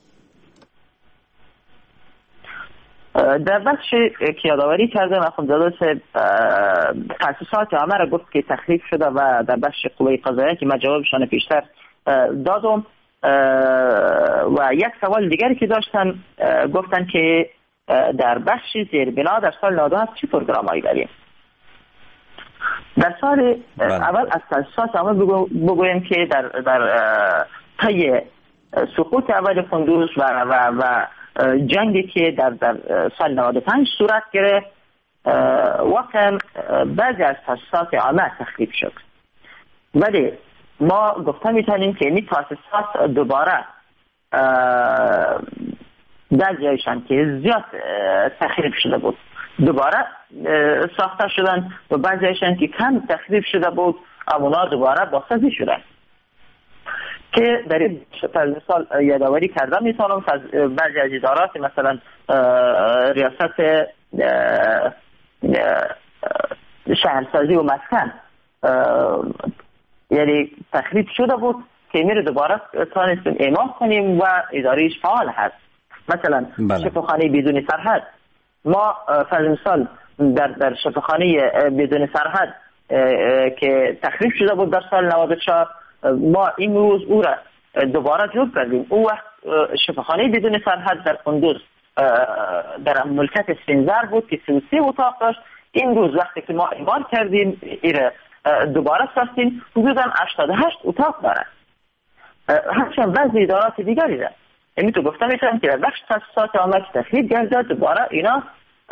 در بخش که یادآوری کرده آخوندزاده صاحب تاسیسات عامه را گفت که تخریب شده و در بخش قوه قضاییه که من جوابشان پیشتر دادم و یک سوال دیگری که داشتن گفتن که در بخش زیربنا در سال نود و هفت چه پروگرامایی داریم. در سال اول از تاسیسات عامه بگویم که در در طی سقوط اول قندوز و و و جنگی که در در سال نود و پنج صورت گرفت واقعا بعضی از تاسیسات عامه تخریب شد، ولی ما گفته میتونیم که این تاسیسات دوباره در جایشان که زیاد تخریب شده بود دوباره ساخته شدن و بعضی هایشان که کم تخریب شده بود اونا دوباره بازسازی شدن که در این مثال یادآوری کردم. میتونم بعضی از ادارات مثلا ریاست شهرسازی و مسکن یعنی تخریب شده بود که میره دوباره تانستیم اعمال کنیم و ادارهش فعال هست. مثلا بله. شفاخانه بدون سرحد، ما فرض مثال در در شفاخانه بدون سرحد که تخریب شده بود در سال نود و چهار، ما این روز او را دوباره جور کردیم. او وقت شفاخانه بدون سرحد در قندوز در ملکت سنزر بود که سی و سه اتاق داشت. این روز وقتی که ما اعمال کردیم ایره دوباره ساختیم حدوداً هشتاد و هشت اتاق دارد. همچنین بعضی ادارات دیگری دارد. یعنی تو گفتم میتونم که در بخش تاسیسات عامه که تخریب گردد دوباره اینا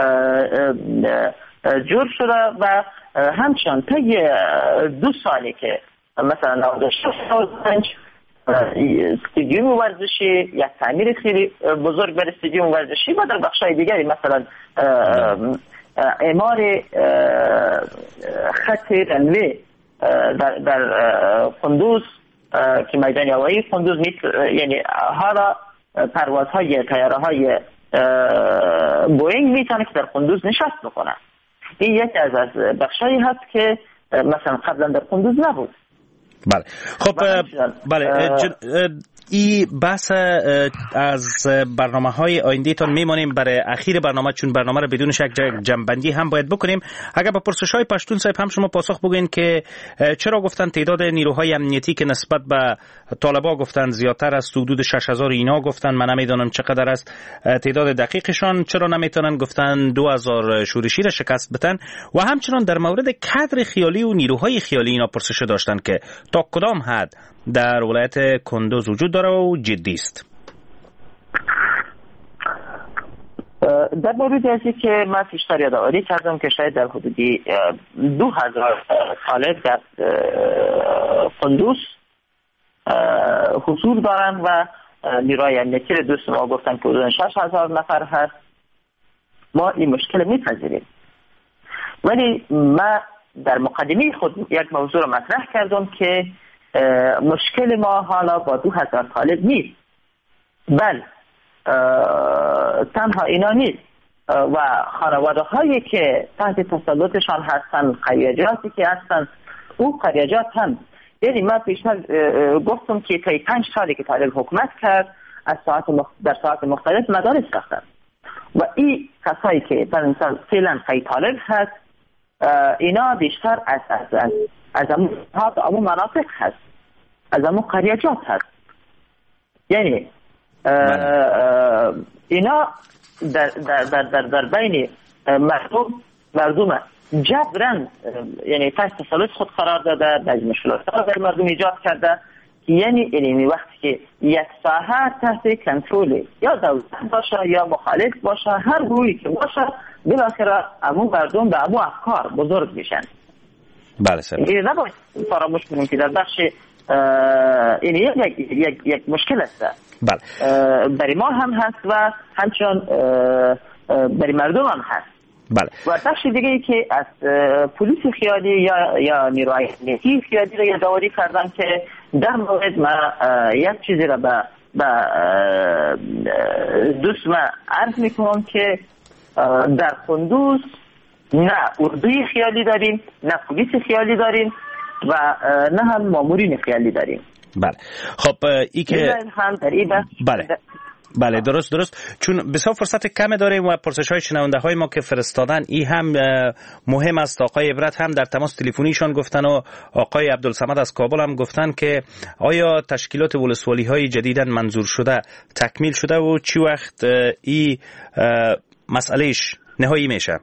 جور شده و همچنان طی دو سالی که مثلا نود و شش استادیوم ورزشی یک تعمیر خیلی بزرگ بر استادیوم ورزشی و در بخشای دیگری مثلا اعمار خط رنوی در در قندوز که میدان هوایی قندوز یعنی حالا پروازهای طیاره‌های بوئینگ میتونه که در قندوز نشست بکنه. این یکی از از بخشایی هست که مثلا قبلا در قندوز نبود. بله خب بله این بحث از برنامه های آینده تان میمانیم برای اخیر برنامه، چون برنامه رو بدون شک جنبندی هم باید بکنیم. اگر با پرسش های پشتون صاحب هم شما پاسخ بگین که چرا گفتن تعداد نیروهای امنیتی که نسبت به طالبا گفتن زیادتر است، حدود شش هزار اینا گفتن، من نمیدونم چقدر است تعداد دقیقشان، چرا نمیتونن گفتن دو هزار شورشی را شکست بدن؟ و همچنان در مورد کادر خیالی و نیروهای خیالی اینا پرسش داشتن که تا کدام حد در ولایت کندوز وجود داره و جدی است. در مورد ازی که من پیشتر یادآوری کردم که شاید در حدودی دو هزار طالب در کندوز حضور دارن و نیروهای امنیتی دوست ما گفتن که حدود شش هزار نفر هست. ما این مشکل میپذیریم، ولی من در مقدمه خود یک موضوع رو مطرح کردم که مشکل ما حالا با دو هزار طالب نیست، بل تنها اینا نیست و خانواده هایی که تحت تسلطشان هستن، قریجاتی که هستن، او قریجات هم، یعنی من پیشتر گفتم که تا پنج سالی که طالب حکومت کرد از ساعت مخ... در ساعت مختلف مدارس ساختن و این کسایی که در مثال فعلا خیلی طالب هست اینا بیشتر از از از از امون مناطق هست، از امون قریجات هست. یعنی اینا در در در در, در بین مردم مردم جبران یعنی تحت تسلط خود قرار داده، بعضی مشکلات در مردم ایجاد کرده که یعنی یعنی وقتی که یک ساحه تحت کنترل یا دولت باشه یا مخالف باشه، هر گروهی که باشه بالاخره امون مردم به امون افکار بزرگ میشن. بله سر این نباید فراموش کنیم که در بخش این یک یک یک مشکل است. بله برای ما هم هست و همچنان برای مردم هم هست. بله. و بخش دیگه ای که از پلیس خیالی یا یا نیروهای امنیتی خیالی را یادآوری کردن که در مورد ما یک چیزی را به به دوست ما عرض میکنم که در کندوز نه اردوی خیالی داریم، نه پلیس خیالی داریم و نه هم مامورین خیالی داریم. بله خب ای که هم در این بله بله درست درست چون بسیار فرصت کم داریم و پرسش های شنونده های ما که فرستادن ای هم مهم است. آقای عبرت هم در تماس تلفنیشان گفتن و آقای عبدالصمد از کابل هم گفتن که آیا تشکیلات ولسوالی های جدیداً منظور شده تکمیل شده و چی وقت ای مسئلهش نهایی میشه؟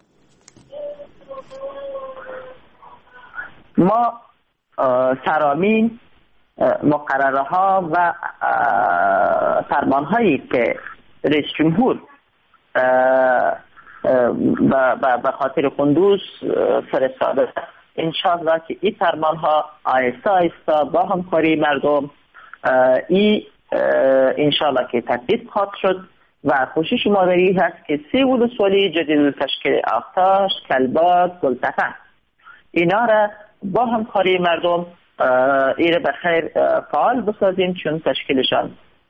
ما سرامین مقرره ها و فرمان هایی که رئیس جمهور به خاطر قندوز فرستاده. انشاءالله که این فرمان ها آیسته آیسته با همکاری مردم این انشاءالله که تطبیق خواهد شد و کوشش ما داری هست که سه ولسوالی جدید تشکیل آفتاش، کلبات، گلتفن اینا را با همکاری مردم ایره بخیر فعال بسازیم، چون تشکیلشان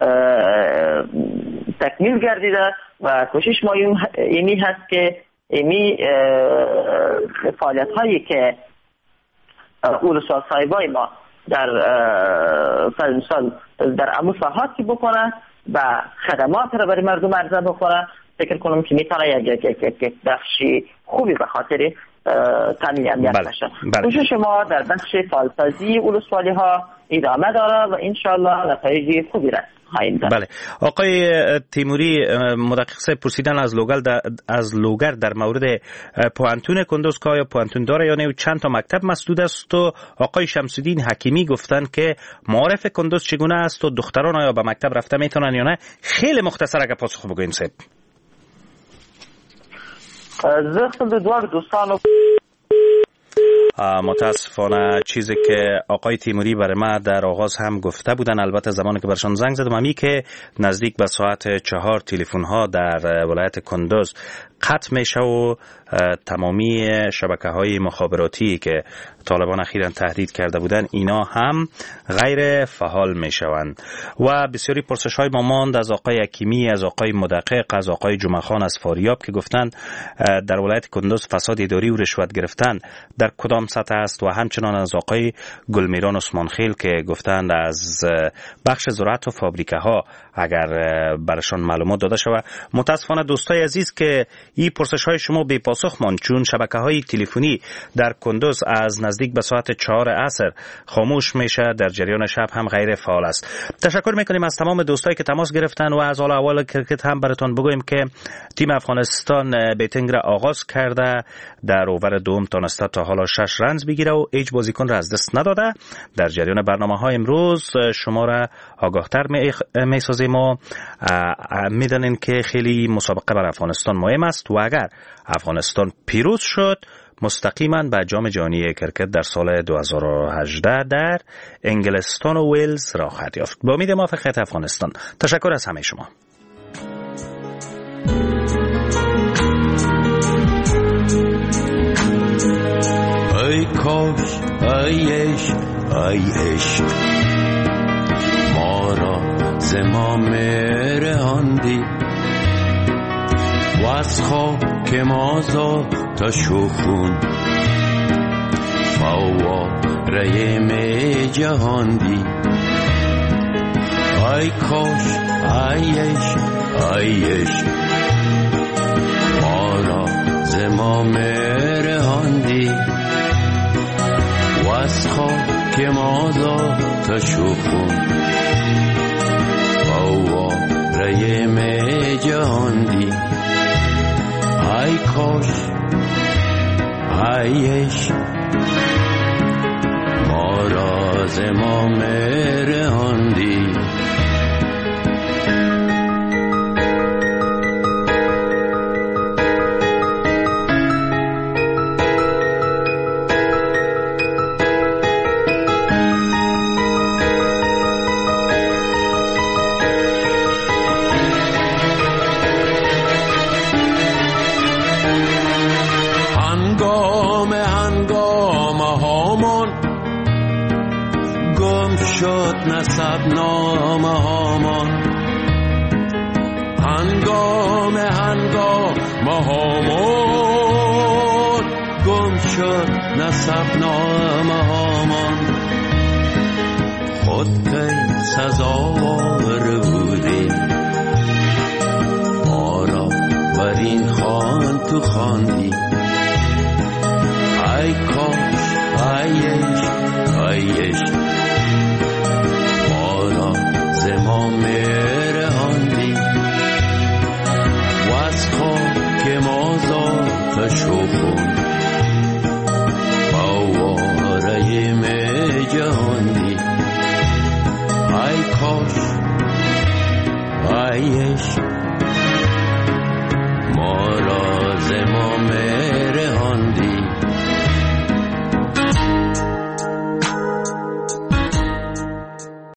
تکمیل گردیده و کوشش ما اینی هست که اینی فعالیت هایی که ولسوال صاحبای ما در مثال در امو ساحاتی بکنه و خدمات را برای مردم عرضه بکنه، فکر کنم که میتونه یک یک بخشی خوبی به خاطر تامین امنیت بشه. کوشش ما در بخش فعالسازی ولسوالی ها ادامه داره و انشالله نتایج خوبی را خواهیم داشت. بله. آقای تیموری، مدقق صاحب پرسیدن از لوگر در از لوگر در مورد پوانتون کندوز که آیا پوانتون داره یا نه و چند تا مکتب مسدود است، و آقای شمس‌الدین حکیمی گفتن که معارف کندوز چگونه است و دختران آیا به مکتب رفته میتونن یا نه. خیلی مختصر اگه پاسخ بگوین صاحب. زخم دوار دوستان متاسفانه چیزی که آقای تیموری برای ما در آغاز هم گفته بودن، البته زمانی که برشان زنگ زدم همی که نزدیک به ساعت چهار تلفن ها در ولایت کندوز قطع میشه و تمامی شبکه های مخابراتی که طالبان اخیراً تهدید کرده بودن اینا هم غیر فعال میشوند و بسیاری پرسش های ما ماند از آقای حکیمی، از آقای مدقق، از آقای جمعه خان از فاریاب که گفتند در ولایت کندوز فساد اداری و رشوت گرفتن در کدام سطح است، و همچنان از آقای گلمیران عثمانخیل که گفتند از بخش زراعت و فابریکه ها اگر برشان معلومات داده شود. متاسفانه دوستای عزیز که این پرسش های شما بی پاسخ ماند، چون شبکه های تلفنی در کندوز از نزدیک به ساعت چهار عصر خاموش میشه، در جریان شب هم غیر فعال است. تشکر میکنیم از تمام دوستایی که تماس گرفتن و از حال اول کرکت هم براتون بگویم که تیم افغانستان بیتینگ را آغاز کرده، در اوور دوم تونسته تا حالا شش رنز بگیره و هیچ بازیکن را از دست نداده. در جریان برنامه های امروز شما را آگاهتر میسازیم و میدانین که خیلی مسابقه بر افغانستان مهم است و اگر افغانستان پیروز شد مستقیما به جام جهانی کرکت در سال دو هزار و هجده در انگلستان و ویلز راه خواهد یافت. با امید موفقیت افغانستان. تشکر از همه شما. ای کاش ای عشق ای عشق ما را ز ما مرهاندی و از خاک ما زاد تا شخون فواره می جهاندی. ای کاش ای عشق ای عشق ما را ز ما مرهاندی و از خاک ما زاد تا شخون فواره می جهاندی. ای کاش ای عشق ما را ز ما مرهاندی. نسب نامه هامان هنگام هنگام هامان گم شد نسب نامه هامان. خود کی سزاوار بودی ما را بر این خان تو خواندی. ای کاش ای عشق ای عشق ما مرهاندی و از خاک ما زاد شخون فواره می جهاندی. ای کاش ای عشق ما را ز آمین.